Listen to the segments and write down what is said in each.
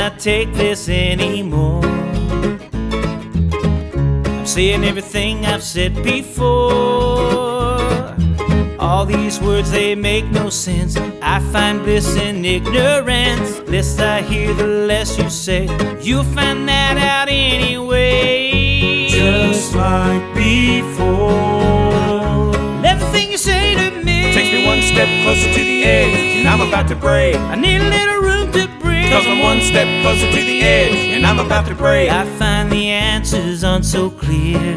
cannot take this anymore. I'm saying everything I've said before. All these words, they make no sense. I find bliss in ignorance. The less I hear, the less you say. You'll find that out anyway. Just like before. Everything you say to me takes me one step closer to the edge, and I'm about to break. I need a little room to breathe, 'cause I'm one step closer to the edge, and I'm about to break. I find the answers aren't so clear.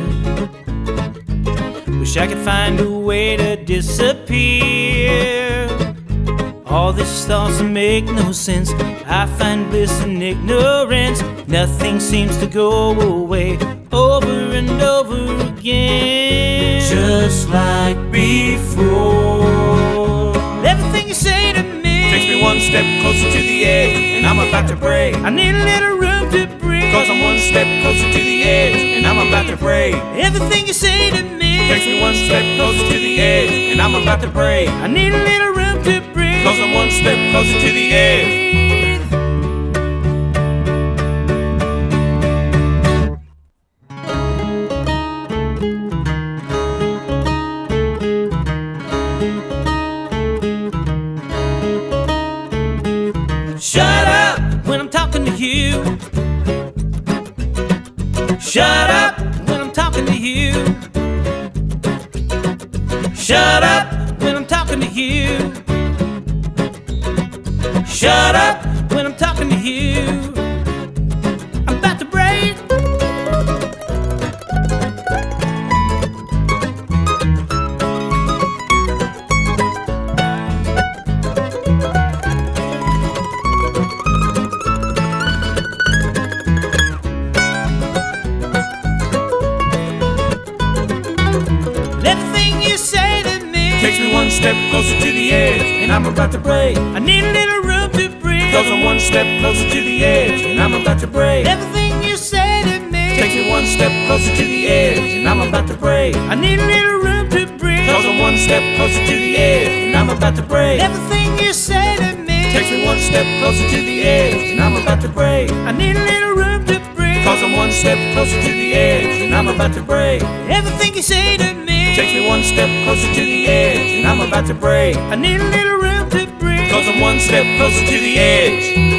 Wish I could find a way to disappear. All these thoughts make no sense. I find bliss in ignorance. Nothing seems to go away, over and over again. Just like before. Everything you say to me takes me one step closer to the edge, and I'm about to break. I need a little room to breathe, 'cause I'm one step closer to the edge, and I'm about to break. Everything you say to me takes me one step closer to the edge, and I'm about to break. I need a little room to breathe, 'cause I'm one step closer to the edge. Shut up when I'm talking to you. Shut up when I'm talking to you. Shut up when I'm talking to you. Shut up when I'm talking to you. I'm about to break. Everything you say to me takes me one step closer to the edge, and I'm about to break. I need a little room to breathe, 'cause I'm one step closer to the edge, and I'm about to break. Everything you say to me takes me one step closer to the edge, and I'm about to break. I need a little room to breathe, 'cause I'm one step closer to the edge, and I'm about to break. Everything you say to me takes me one step closer to the edge, and I'm about to break. I need a little room to breathe, 'cause I'm one step closer to the edge, and I'm about to break. Everything you say to me takes me one step closer to the edge, and I'm about to break. I need a little room to breathe, 'cause I'm one step closer to the edge.